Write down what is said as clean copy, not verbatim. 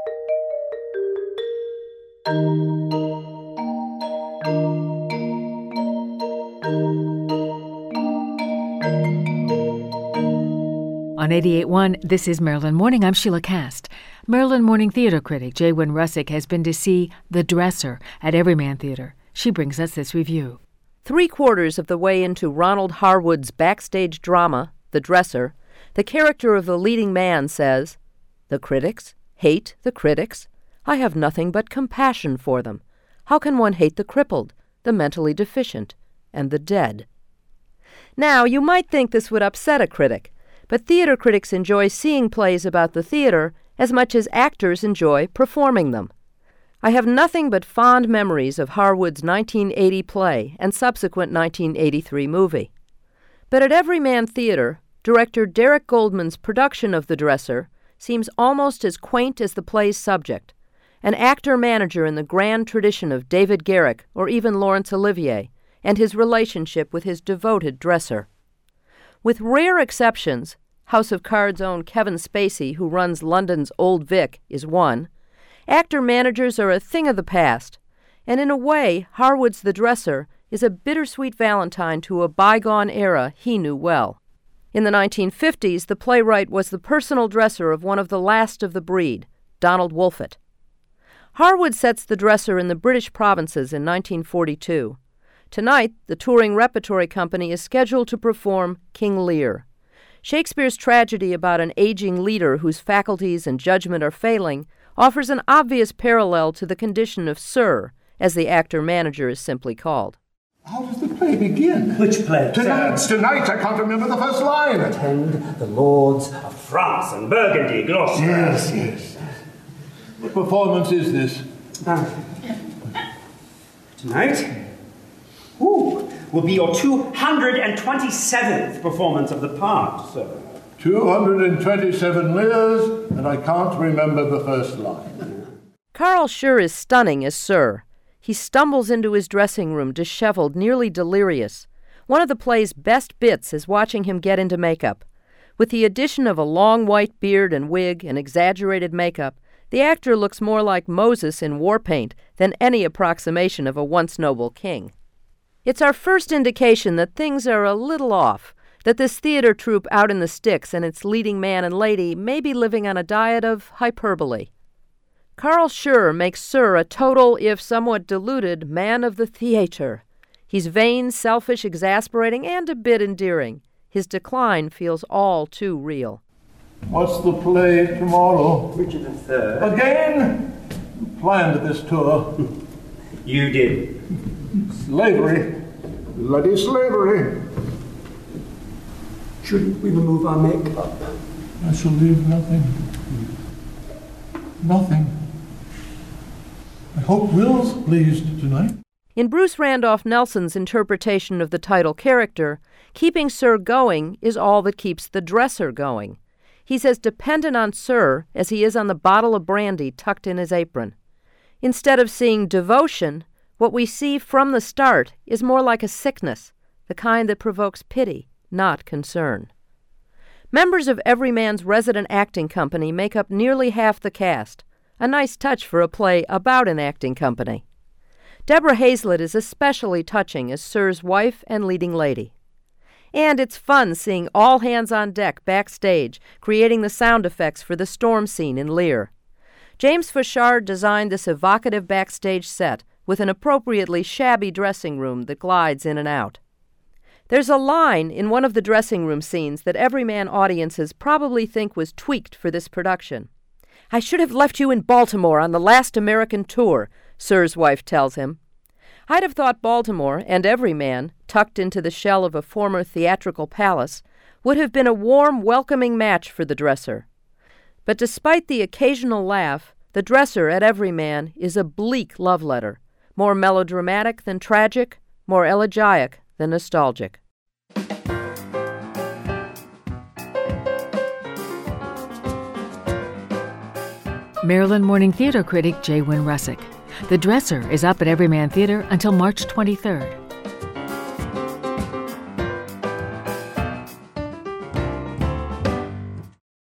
On 88.1, this is Maryland Morning. I'm Sheila Cast. Maryland Morning theater critic Jay Wynn Russick has been to see The Dresser at Everyman Theater. She brings us this review. 3/4 of the way into Ronald Harwood's backstage drama, The Dresser, the character of the leading man says, "The critics hate the critics. I have nothing but compassion for them. How can one hate the crippled, the mentally deficient, and the dead?" Now, you might think this would upset a critic, but theater critics enjoy seeing plays about the theater as much as actors enjoy performing them. I have nothing but fond memories of Harwood's 1980 play and subsequent 1983 movie. But at Everyman Theater, director Derek Goldman's production of The Dresser seems almost as quaint as the play's subject, an actor-manager in the grand tradition of David Garrick or even Laurence Olivier, and his relationship with his devoted dresser. With rare exceptions, House of Cards' own Kevin Spacey, who runs London's Old Vic, is one, actor-managers are a thing of the past, and in a way, Harwood's The Dresser is a bittersweet valentine to a bygone era he knew well. In the 1950s, the playwright was the personal dresser of one of the last of the breed, Donald Wolfett. Harwood sets The Dresser in the British provinces in 1942. Tonight, the touring repertory company is scheduled to perform King Lear. Shakespeare's tragedy about an aging leader whose faculties and judgment are failing offers an obvious parallel to the condition of Sir, as the actor-manager is simply called. How does the play begin? Which play? Tonight, I can't remember the first line. Attend the lords of France and Burgundy, Gloucester. Yes. What performance is this? Tonight? Will be your 227th performance of the part, sir. 227 Lears, and I can't remember the first line. Carl Schurr is stunning as Sir. He stumbles into his dressing room, disheveled, nearly delirious. One of the play's best bits is watching him get into makeup. With the addition of a long white beard and wig and exaggerated makeup, the actor looks more like Moses in war paint than any approximation of a once noble king. It's our first indication that things are a little off, that this theater troupe out in the sticks and its leading man and lady may be living on a diet of hyperbole. Carl Schurr makes Sir a total, if somewhat diluted, man of the theater. He's vain, selfish, exasperating, and a bit endearing. His decline feels all too real. What's the play tomorrow? Richard III. Again? Who planned this tour? You did. Slavery. Bloody slavery. Shouldn't we remove our makeup? I shall leave nothing. Nothing. I hope Will's pleased tonight. In Bruce Randolph Nelson's interpretation of the title character, keeping Sir going is all that keeps the dresser going. He's as dependent on Sir as he is on the bottle of brandy tucked in his apron. Instead of seeing devotion, what we see from the start is more like a sickness, the kind that provokes pity, not concern. Members of Everyman's resident acting company make up nearly half the cast, a nice touch for a play about an acting company. Deborah Hazlett is especially touching as Sir's wife and leading lady. And it's fun seeing all hands on deck backstage, creating the sound effects for the storm scene in Lear. James Fauchard designed this evocative backstage set with an appropriately shabby dressing room that glides in and out. There's a line in one of the dressing room scenes that Everyman audiences probably think was tweaked for this production. "I should have left you in Baltimore on the last American tour," Sir's wife tells him. I'd have thought Baltimore and Everyman, tucked into the shell of a former theatrical palace, would have been a warm, welcoming match for the dresser. But despite the occasional laugh, the dresser at Everyman is a bleak love letter, more melodramatic than tragic, more elegiac than nostalgic. Maryland Morning Theater critic Jay Wynn Russick. The Dresser is up at Everyman Theater until March 23rd.